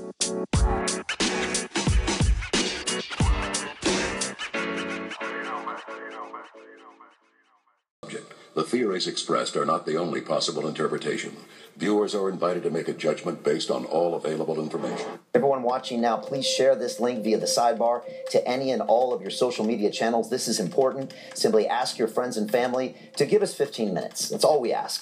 The theories expressed are not the only possible interpretation. Viewers are invited to make a judgment based on all available information. Everyone watching now, please share this link via the sidebar to any and all of your social media channels. This is important. Simply ask your friends and family to give us 15 minutes. That's all we ask.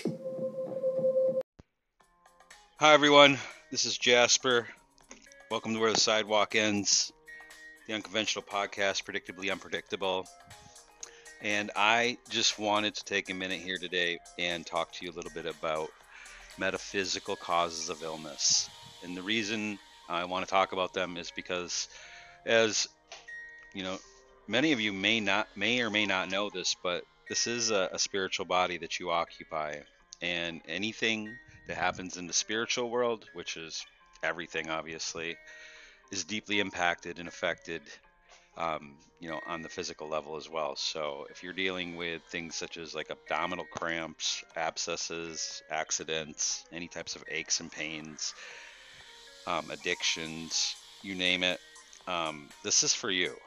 Hi, everyone. This is Jasper. Welcome to Where the Sidewalk Ends, the unconventional podcast, Predictably Unpredictable. And I just wanted to take a minute here today and talk to you a little bit about metaphysical causes of illness. And the reason I want to talk about them is because, as you know, many of you may or may not know this, but this is a spiritual body that you occupy. And anything that happens in the spiritual world, which is everything obviously, is deeply impacted and affected on the physical level as well. So if you're dealing with things such as like abdominal cramps, abscesses, accidents, any types of aches and pains, addictions, you name it, this is for you.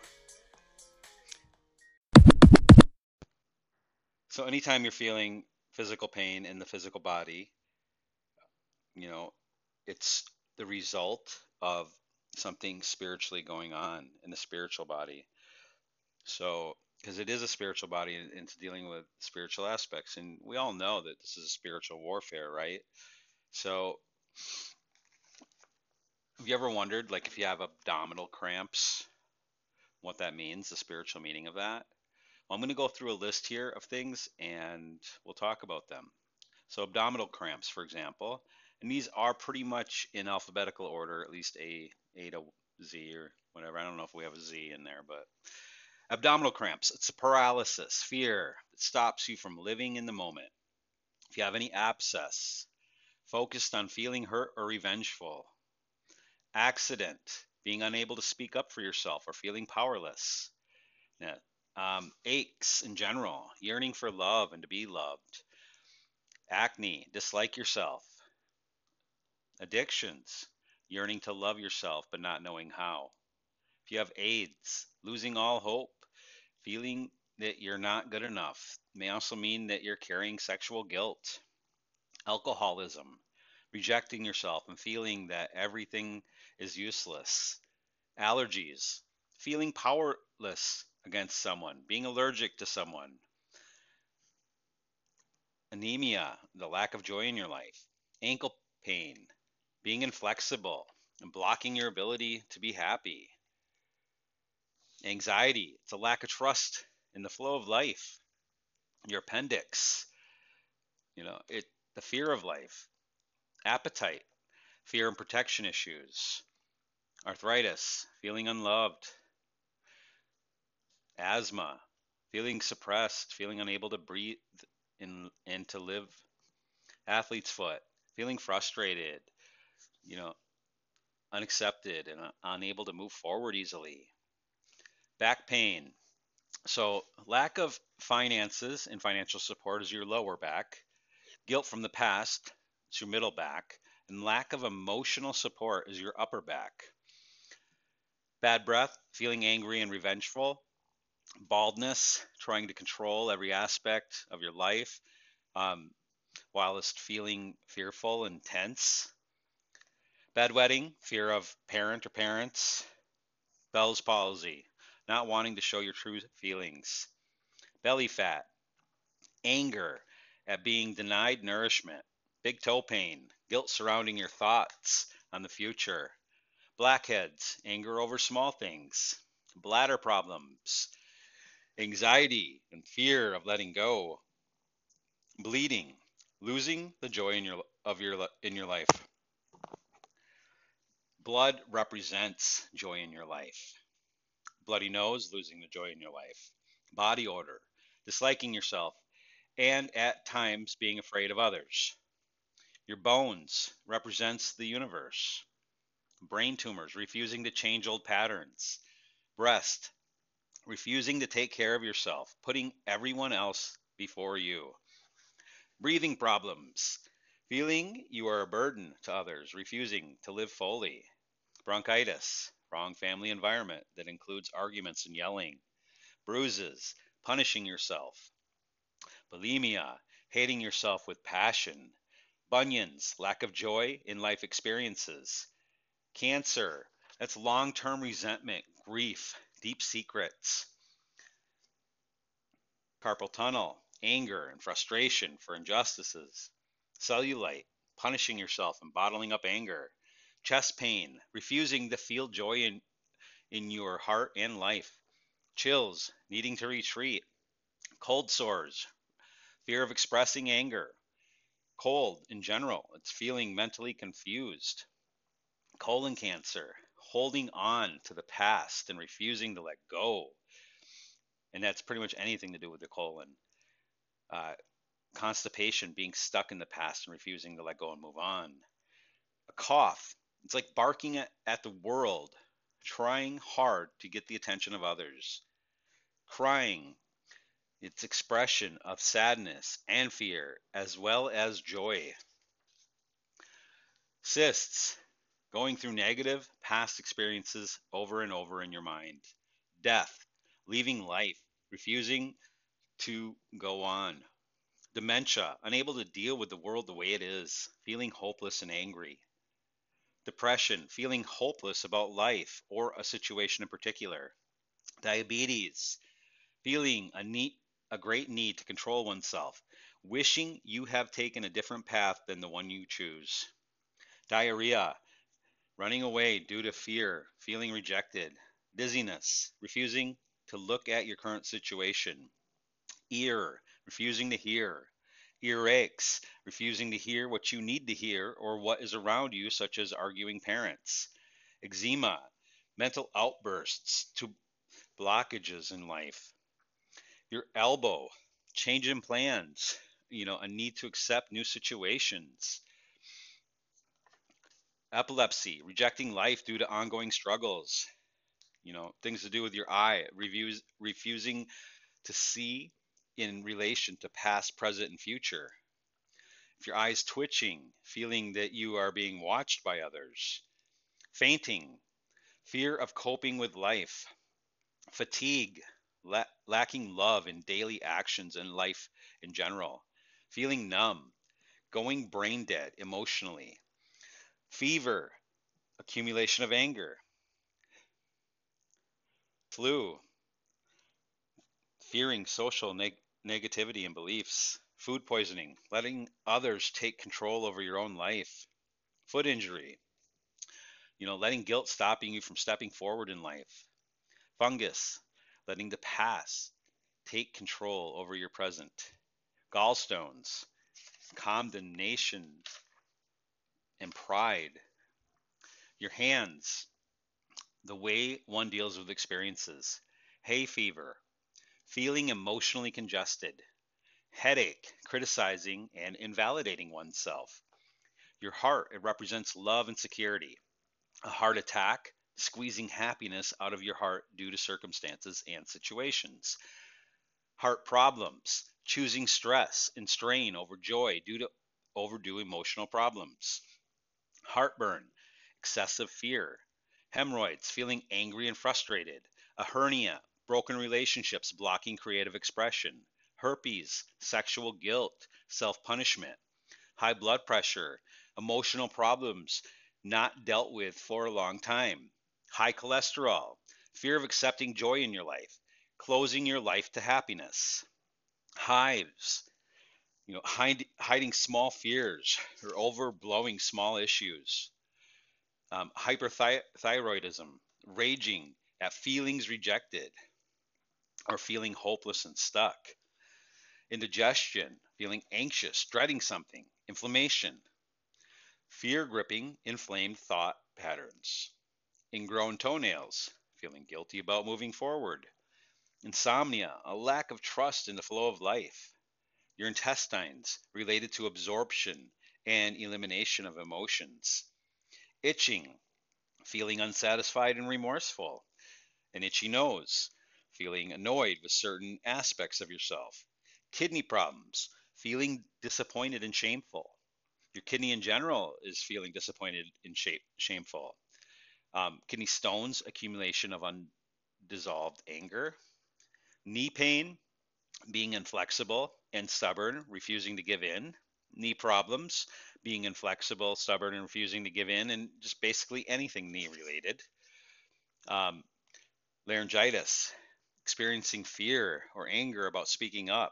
So anytime you're feeling physical pain in the physical body, it's the result of something spiritually going on in the spiritual body. So, because it is a spiritual body and it's dealing with spiritual aspects, and we all know that this is a spiritual warfare, right? So, have you ever wondered, like, if you have abdominal cramps, what that means, the spiritual meaning of that? Well, I'm going to go through a list here of things and we'll talk about them. So, abdominal cramps, for example, and these are pretty much in alphabetical order, at least A to Z or whatever. I don't know if we have a Z in there, but abdominal cramps, it's a paralysis, fear that stops you from living in the moment. If you have any abscess, focused on feeling hurt or revengeful, accident, being unable to speak up for yourself or feeling powerless, aches in general, yearning for love and to be loved, acne, dislike yourself, addictions, yearning to love yourself but not knowing how. If you have AIDS, losing all hope, feeling that you're not good enough, may also mean that you're carrying sexual guilt, alcoholism, rejecting yourself and feeling that everything is useless, allergies, feeling powerless against someone, being allergic to someone, anemia, the lack of joy in your life, ankle pain, being inflexible and blocking your ability to be happy, anxiety, it's a lack of trust in the flow of life, your appendix, the fear of life, appetite, fear and protection issues, arthritis, feeling unloved, asthma, feeling suppressed, feeling unable to breathe and to live, athlete's foot, feeling frustrated, unaccepted and unable to move forward easily, back pain. So lack of finances and financial support is your lower back, guilt from the past is your middle back, and lack of emotional support is your upper back. Bad breath, feeling angry and revengeful, baldness, trying to control every aspect of your life, whilst feeling fearful and tense. Bedwetting, fear of parent or parents. Bell's palsy, not wanting to show your true feelings. Belly fat, anger at being denied nourishment. Big toe pain, guilt surrounding your thoughts on the future. Blackheads, anger over small things. Bladder problems, anxiety and fear of letting go. Bleeding, losing the joy in your life. Blood represents joy in your life. Bloody nose, losing the joy in your life. Body odor, disliking yourself, and at times being afraid of others. Your bones represents the universe. Brain tumors, refusing to change old patterns. Breast, refusing to take care of yourself, putting everyone else before you. Breathing problems, feeling you are a burden to others, refusing to live fully. Bronchitis, wrong family environment that includes arguments and yelling. Bruises, punishing yourself. Bulimia, hating yourself with passion. Bunions, lack of joy in life experiences. Cancer, that's long-term resentment, grief, deep secrets. Carpal tunnel, anger and frustration for injustices. Cellulite, punishing yourself and bottling up anger. Chest pain, refusing to feel joy in your heart and life. Chills, needing to retreat. Cold sores, fear of expressing anger. Cold in general, it's feeling mentally confused. Colon cancer, holding on to the past and refusing to let go. And that's pretty much anything to do with the colon. Constipation, being stuck in the past and refusing to let go and move on. A cough, it's like barking at the world, trying hard to get the attention of others. Crying, it's expression of sadness and fear, as well as joy. Cysts, going through negative past experiences over and over in your mind. Death, leaving life, refusing to go on. Dementia, unable to deal with the world the way it is, feeling hopeless and angry. Depression, feeling hopeless about life or a situation in particular. Diabetes, feeling a great need to control oneself, wishing you have taken a different path than the one you choose. Diarrhea, running away due to fear, feeling rejected. Dizziness, refusing to look at your current situation. Ear, refusing to hear. Earaches, refusing to hear what you need to hear or what is around you, such as arguing parents. Eczema, mental outbursts to blockages in life. Your elbow, change in plans, a need to accept new situations. Epilepsy, rejecting life due to ongoing struggles. Things to do with your eye, refusing to see in relation to past, present, and future. If your eye's twitching, feeling that you are being watched by others. Fainting, fear of coping with life. Fatigue, lacking love in daily actions and life in general. Feeling numb, going brain dead emotionally. Fever, accumulation of anger. Flu, fearing social negativity and beliefs. Food poisoning, letting others take control over your own life. Foot injury, letting guilt stopping you from stepping forward in life. Fungus, letting the past take control over your present. Gallstones, condemnation and pride. Your hands, the way one deals with experiences. Hay fever, feeling emotionally congested. Headache, criticizing and invalidating oneself. Your heart, it represents love and security. A heart attack, squeezing happiness out of your heart due to circumstances and situations. Heart problems, choosing stress and strain over joy due to overdue emotional problems. Heartburn, excessive fear. Hemorrhoids, feeling angry and frustrated. A hernia, broken relationships blocking creative expression. Herpes, sexual guilt, self-punishment. High blood pressure, emotional problems not dealt with for a long time. High cholesterol, fear of accepting joy in your life, closing your life to happiness. Hives, hiding small fears or overblowing small issues. Hyperthyroidism, raging at feelings rejected or feeling hopeless and stuck. Indigestion, feeling anxious, dreading something. Inflammation, fear gripping inflamed thought patterns. Ingrown toenails, feeling guilty about moving forward. Insomnia, a lack of trust in the flow of life. Your intestines, related to absorption and elimination of emotions. Itching, feeling unsatisfied and remorseful. An itchy nose, feeling annoyed with certain aspects of yourself. Kidney problems, feeling disappointed and shameful. Your kidney in general is feeling disappointed and shameful. Kidney stones, accumulation of undissolved anger. Knee pain, being inflexible and stubborn, refusing to give in. Knee problems, being inflexible, stubborn, and refusing to give in, and just basically anything knee related. Um, Laryngitis, experiencing fear or anger about speaking up.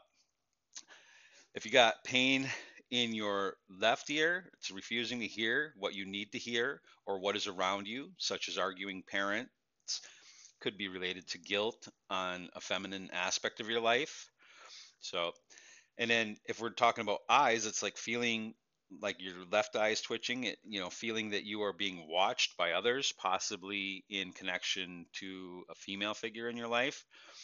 If you got pain in your left ear, it's refusing to hear what you need to hear or what is around you, such as arguing parents, could be related to guilt on a feminine aspect of your life. So, and then if we're talking about eyes, it's like feeling like your left eye is twitching, feeling that you are being watched by others, possibly in connection to a female figure in your life.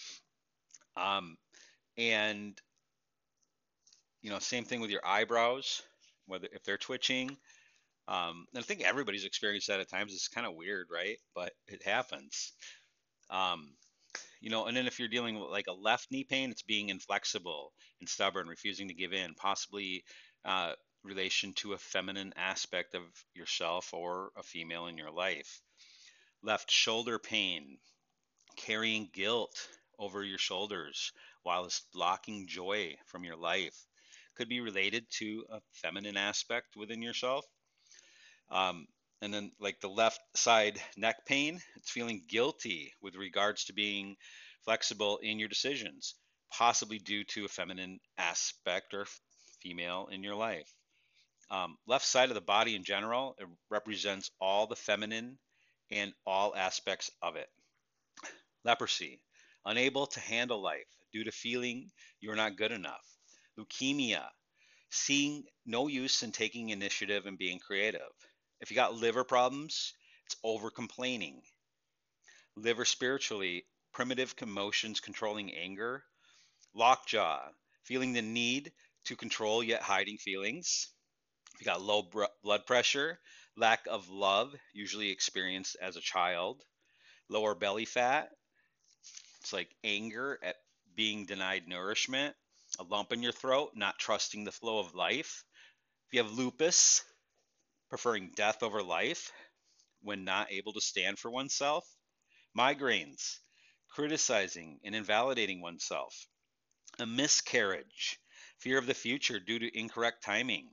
Um, and same thing with your eyebrows, whether if they're twitching. And I think everybody's experienced that at times. It's kind of weird, right? But it happens. Um, and then if you're dealing with like a left knee pain, it's being inflexible and stubborn, refusing to give in, possibly uh, relation to a feminine aspect of yourself or a female in your life. Left shoulder pain, carrying guilt over your shoulders while it's blocking joy from your life. Could be related to a feminine aspect within yourself. Um, and then, like the left side neck pain, it's feeling guilty with regards to being flexible in your decisions, possibly due to a feminine aspect or female in your life. Left side of the body in general, it represents all the feminine and all aspects of it. Leprosy, unable to handle life due to feeling you're not good enough. Leukemia, seeing no use in taking initiative and being creative. If you got liver problems, it's over complaining. Liver spiritually, primitive emotions controlling anger. Lockjaw, feeling the need to control yet hiding feelings. If you got low blood pressure, lack of love, usually experienced as a child. Lower belly fat, it's like anger at being denied nourishment. A lump in your throat, not trusting the flow of life. If you have lupus, preferring death over life when not able to stand for oneself. Migraines, criticizing and invalidating oneself. A miscarriage, fear of the future due to incorrect timing.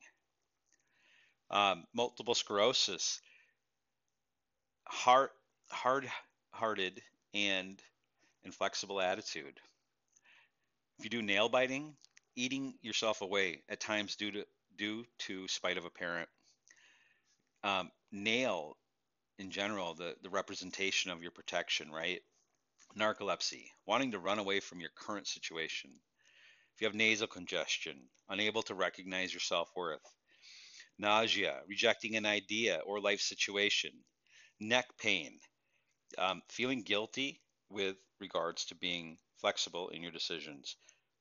Multiple sclerosis, hard-hearted and inflexible attitude. If you do nail biting, eating yourself away at times due to spite of a parent. Nail in general, the representation of your protection, right? Narcolepsy, wanting to run away from your current situation. If you have nasal congestion, unable to recognize your self worth. Nausea, rejecting an idea or life situation. Neck pain, feeling guilty with regards to being flexible in your decisions.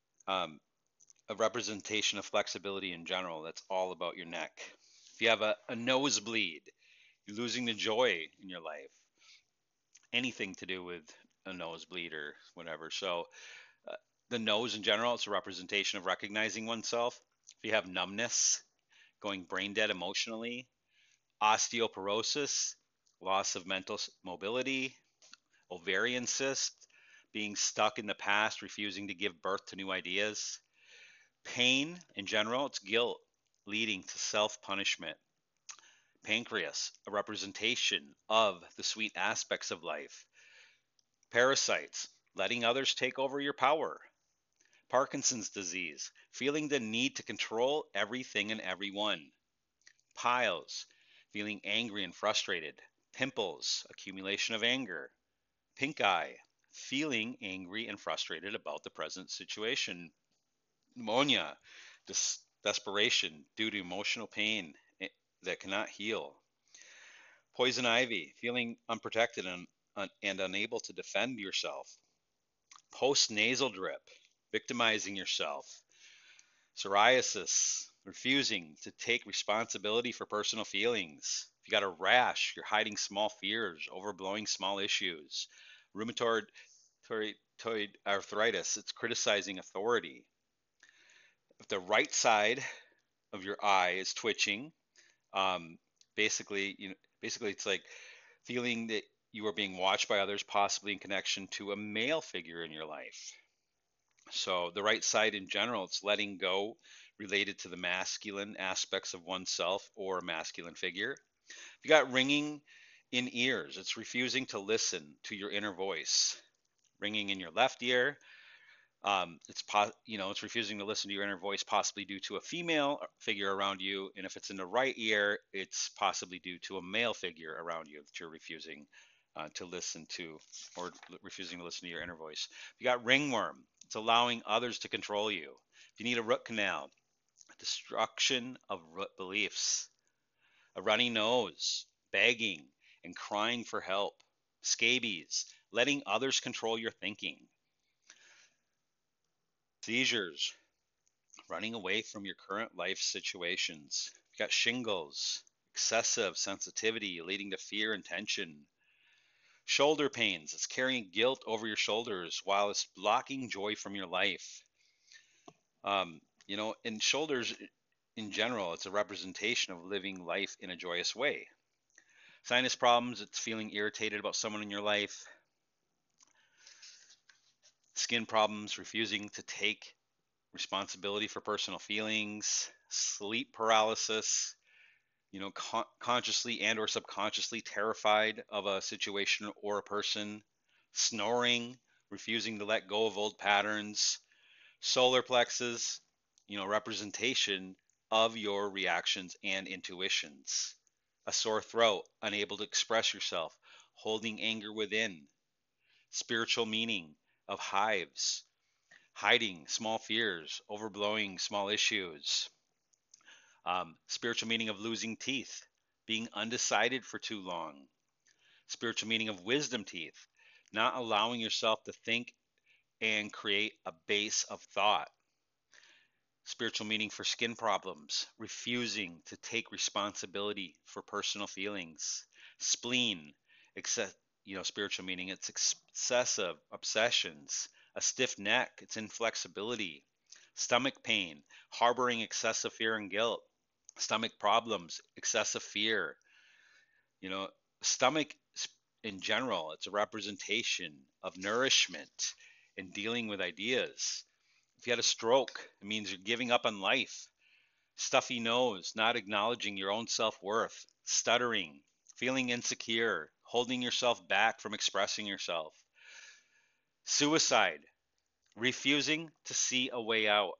A representation of flexibility in general, that's all about your neck. If you have a nosebleed, you're losing the joy in your life. Anything to do with a nosebleed or whatever. So uh, the nose in general, it's a representation of recognizing oneself. If you have numbness, going brain dead emotionally, osteoporosis, loss of mental mobility, ovarian cyst, being stuck in the past, refusing to give birth to new ideas. Pain in general, it's guilt leading to self-punishment. Pancreas, a representation of the sweet aspects of life. Parasites, letting others take over your power. Parkinson's disease, feeling the need to control everything and everyone. Piles, feeling angry and frustrated. Pimples, accumulation of anger. Pink eye, feeling angry and frustrated about the present situation. Pneumonia, desperation due to emotional pain that cannot heal. Poison ivy, feeling unprotected and unable to defend yourself. Post-nasal drip, victimizing yourself. Psoriasis, refusing to take responsibility for personal feelings. If you got a rash, you're hiding small fears, overblowing small issues. Rheumatoid arthritis, it's criticizing authority. If the right side of your eye is twitching, um, basically it's like feeling that you are being watched by others, possibly in connection to a male figure in your life. So the right side in general, it's letting go related to the masculine aspects of oneself or a masculine figure. If you got ringing in ears, it's refusing to listen to your inner voice. Ringing in your left ear, it's refusing to listen to your inner voice, possibly due to a female figure around you. And if it's in the right ear, it's possibly due to a male figure around you that you're refusing to listen to, or refusing to listen to your inner voice. If you got ringworm, it's allowing others to control you. If you need a root canal, destruction of root beliefs. A runny nose, begging and crying for help. Scabies, letting others control your thinking. Seizures, running away from your current life situations. You've got shingles, excessive sensitivity leading to fear and tension. Shoulder pains, it's carrying guilt over your shoulders while it's blocking joy from your life. In shoulders in general, it's a representation of living life in a joyous way. Sinus problems, it's feeling irritated about someone in your life. Skin problems, refusing to take responsibility for personal feelings. Sleep paralysis, consciously and or subconsciously terrified of a situation or a person. Snoring, refusing to let go of old patterns. Solar plexus, representation of your reactions and intuitions. A sore throat, unable to express yourself, holding anger within. Spiritual meaning of hives, hiding small fears, overblowing small issues. Spiritual meaning of losing teeth, being undecided for too long. Spiritual meaning of wisdom teeth, not allowing yourself to think and create a base of thought. Spiritual meaning for skin problems, refusing to take responsibility for personal feelings. Spleen, spiritual meaning, it's excessive obsessions. A stiff neck, it's inflexibility. Stomach pain, harboring excessive fear and guilt. Stomach problems, excessive fear. Stomach in general, it's a representation of nourishment and dealing with ideas. If you had a stroke, it means you're giving up on life. Stuffy nose, not acknowledging your own self-worth. Stuttering, feeling insecure, holding yourself back from expressing yourself. Suicide, refusing to see a way out.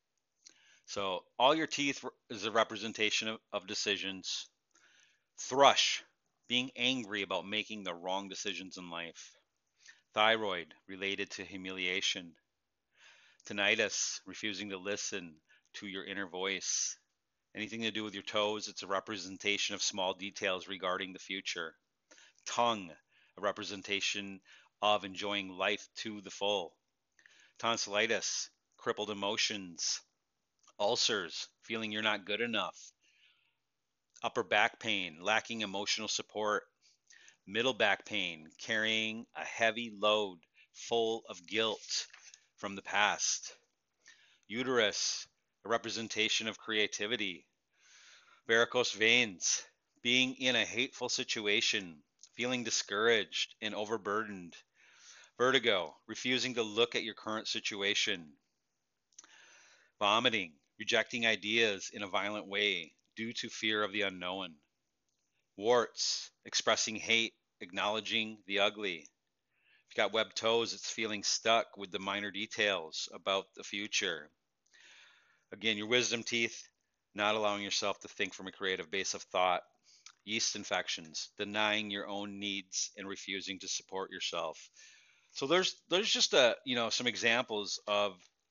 So all your teeth is a representation of decisions. Thrush, being angry about making the wrong decisions in life. Thyroid, related to humiliation. Tinnitus, refusing to listen to your inner voice. Anything to do with your toes, it's a representation of small details regarding the future. Tongue, a representation of enjoying life to the full. Tonsillitis, crippled emotions. Ulcers, feeling you're not good enough. Upper back pain, lacking emotional support. Middle back pain, carrying a heavy load full of guilt from the past. Uterus, a representation of creativity. Varicose veins, being in a hateful situation, feeling discouraged and overburdened. Vertigo, refusing to look at your current situation. Vomiting, rejecting ideas in a violent way due to fear of the unknown. Warts, expressing hate, acknowledging the ugly. If you got webbed toes, it's feeling stuck with the minor details about the future. Again, your wisdom teeth, not allowing yourself to think from a creative base of thought. Yeast infections, denying your own needs and refusing to support yourself. So there's just some examples of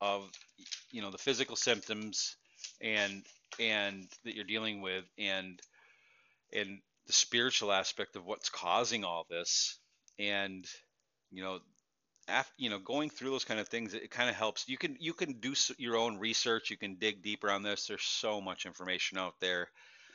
the physical symptoms and that you're dealing with, and the spiritual aspect of what's causing all this. And going through those kind of things, it kind of helps. You can do your own research, you can dig deeper on this. There's so much information out there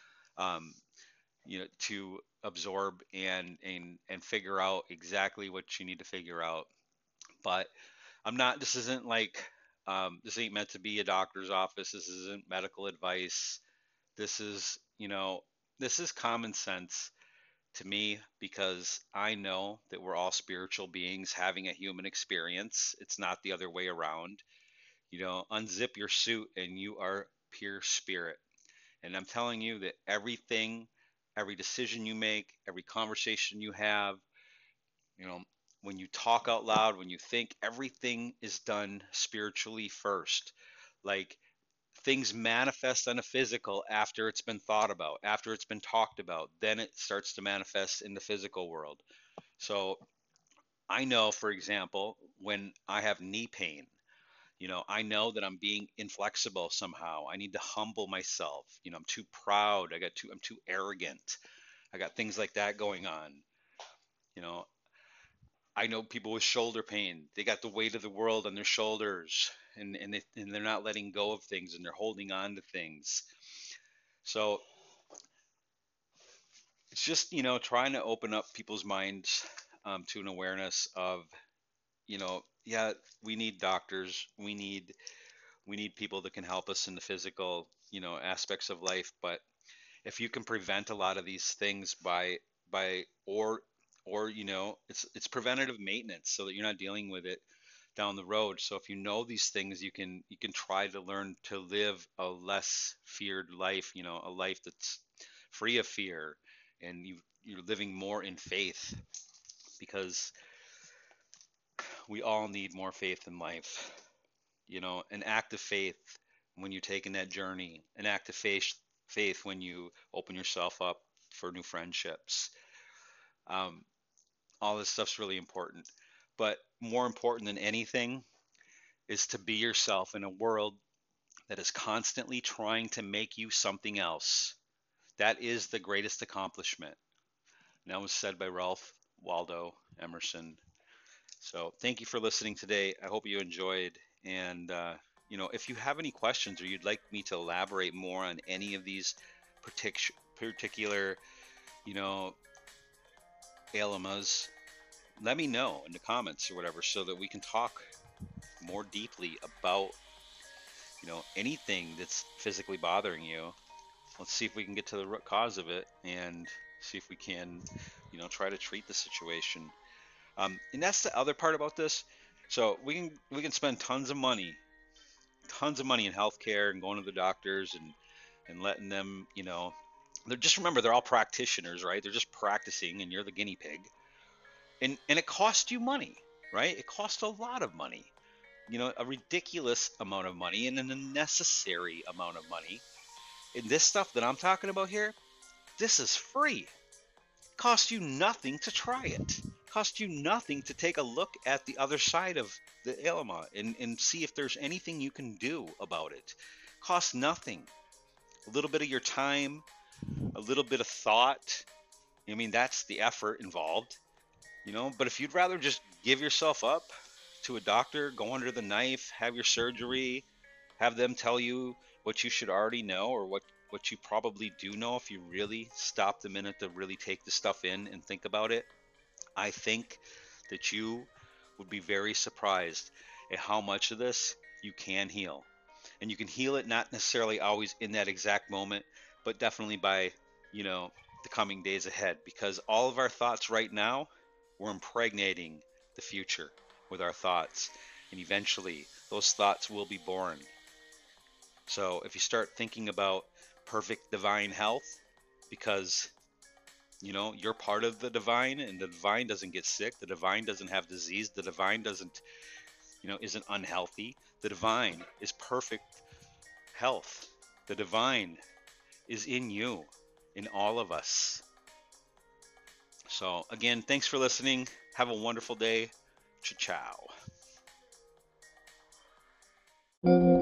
to absorb and figure out exactly what you need to figure out. But this isn't like this ain't meant to be a doctor's office. This isn't medical advice. This is common sense to me because I know that we're all spiritual beings having a human experience. It's not the other way around. Unzip your suit and you are pure spirit. And I'm telling you that everything, every decision you make, every conversation you have, you know, when you talk out loud, when you think, everything is done spiritually first. Like things manifest on a physical after it's been thought about, after it's been talked about, then it starts to manifest in the physical world. So I know, for example, when I have knee pain, I know that I'm being inflexible somehow. I need to humble myself. I'm too proud. I'm too arrogant. I got things like that going on. You know, I know people with shoulder pain. They got the weight of the world on their shoulders, and they're not letting go of things, and they're holding on to things. So it's just trying to open up people's minds to an awareness of yeah, we need doctors. We need people that can help us in the physical aspects of life. But if you can prevent a lot of these things by or it's preventative maintenance so that you're not dealing with it down the road. So if you know these things, you can try to learn to live a less feared life, a life that's free of fear, and you're living more in faith, because we all need more faith in life. An act of faith when you're taking that journey, an act of faith when you open yourself up for new friendships. Um, all this stuff's really important. But more important than anything is to be yourself in a world that is constantly trying to make you something else. That is the greatest accomplishment. And that was said by Ralph Waldo Emerson. So thank you for listening today. I hope you enjoyed. And, if you have any questions or you'd like me to elaborate more on any of these particular, you know, ailments, let me know in the comments or whatever so that we can talk more deeply about, anything that's physically bothering you. Let's see if we can get to the root cause of it and see if we can, try to treat the situation. And that's the other part about this. So we can spend tons of money in healthcare and going to the doctors and letting them, they're just, remember, they're all practitioners, right? They're just practicing and you're the guinea pig. And it costs you money, right? It costs a lot of money, a ridiculous amount of money and an unnecessary amount of money. And this stuff that I'm talking about here, this is free. It costs you nothing to try it. It costs you nothing to take a look at the other side of the ailment and see if there's anything you can do about it. It costs nothing. A little bit of your time, a little bit of thought. I mean, that's the effort involved, but if you'd rather just give yourself up to a doctor, go under the knife, have your surgery, have them tell you what you should already know, or what you probably do know if you really stop the minute to really take the stuff in and think about it, I think that you would be very surprised at how much of this you can heal. And you can heal it not necessarily always in that exact moment, but definitely by, the coming days ahead, because all of our thoughts right now, we're impregnating the future with our thoughts. And eventually those thoughts will be born. So if you start thinking about perfect divine health, because you're part of the divine, and the divine doesn't get sick, the divine doesn't have disease, the divine doesn't isn't unhealthy, the divine is perfect health, the divine is in you, in all of us. So again, thanks for listening. Have a wonderful day. Ciao.